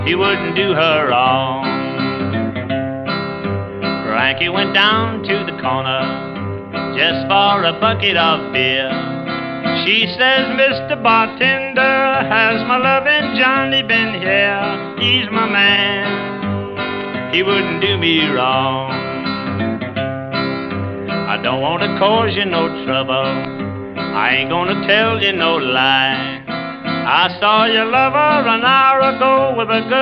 he wouldn't do her wrong. Frankie went down to the corner just for a bucket of beer. She says, Mr. Bartender, has my loving Johnny been here? He's my man, he wouldn't do me wrong. I don't want to cause you no trouble, I ain't gonna tell you no lie. I saw your lover an hour ago with a girl